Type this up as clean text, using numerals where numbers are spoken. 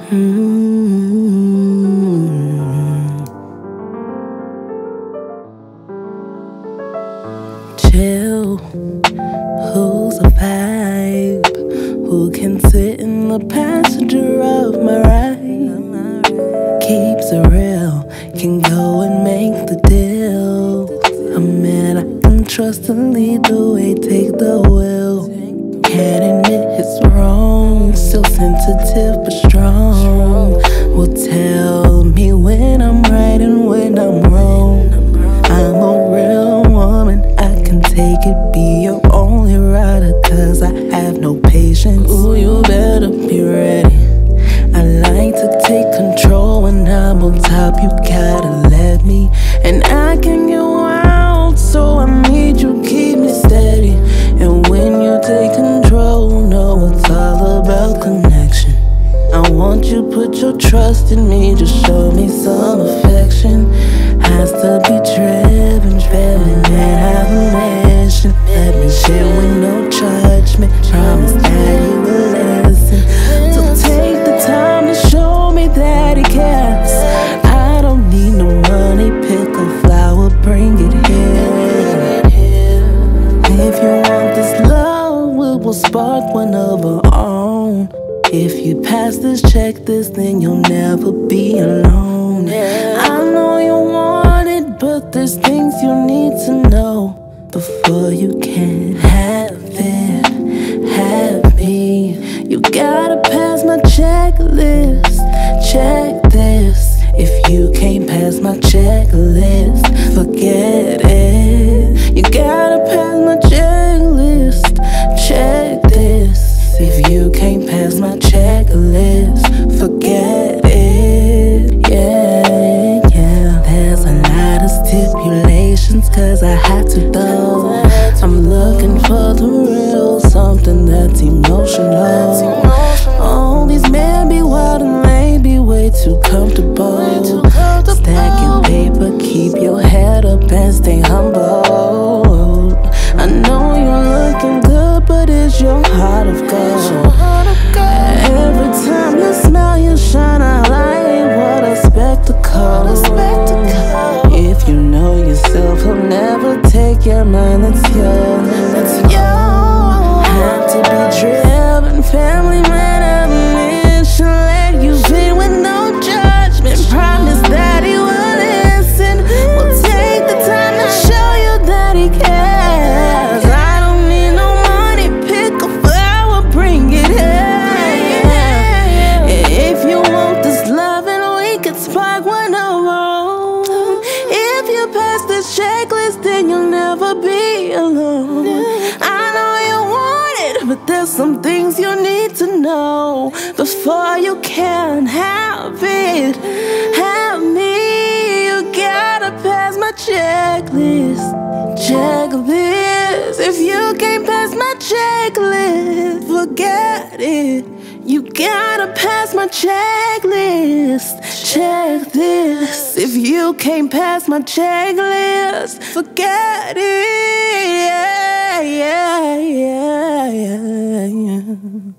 Chill, who's a vibe? Who can sit in the passenger of my ride? Keeps it real, can go and make the deal. A man I can trust to lead the way, take the wheel. Can't admit it's wrong, still sensitive but strong. Will tell me when I'm right and when I'm wrong. I'm a real woman, I can take it, be your only rider, cause I have no patience. Ooh, you better be ready. I like to take control when I'm on top, you gotta let me. And I can get wild, so I need you keep me steady. And when you take control, know it's all about connection. I want you put your trust in me, just show me some affection. Has to be driven, feminine, have a mission. Let me share with no judgment, promise that he will listen. So take the time to show me that he cares. I don't need no money, pick a flower, bring it here. If you want this love, we will spark one of our own. If you pass this checklist, then you'll never be alone. I know you want it, but there's things you need to know before you can have it, have me. You gotta pass my checklist, check this. If you can't pass my checklist, forget it. You gotta pass my checklist, check this. If you can't pass my checklist, forget it. Yeah. There's a lot of stipulations, cause I had to though. I'm looking for the real, something that's emotional. All these men be wild and they be way too comfortable. Stack your paper, keep your head up and stay humble. I know you're looking good, but is your heart of gold? Every time you smile, you shine out like what a spectacle. If you know yourself, he'll never take your mind, that's yours. Have to be driven, family man, admission. Let you be with no judgment, promise that he will listen. We'll take the time to show you that he cares. I don't need no money, pick a flower, bring it here. If you want this loving, we can spark one of our own. If you pass this checklist, then you'll never be alone. I know you want it, but there's some things you need to know before you can have it, have me. You gotta pass my checklist, checklist. If you can't pass my checklist, forget it. You gotta pass my checklist, check this. If you can't pass my checklist, forget it. Yeah.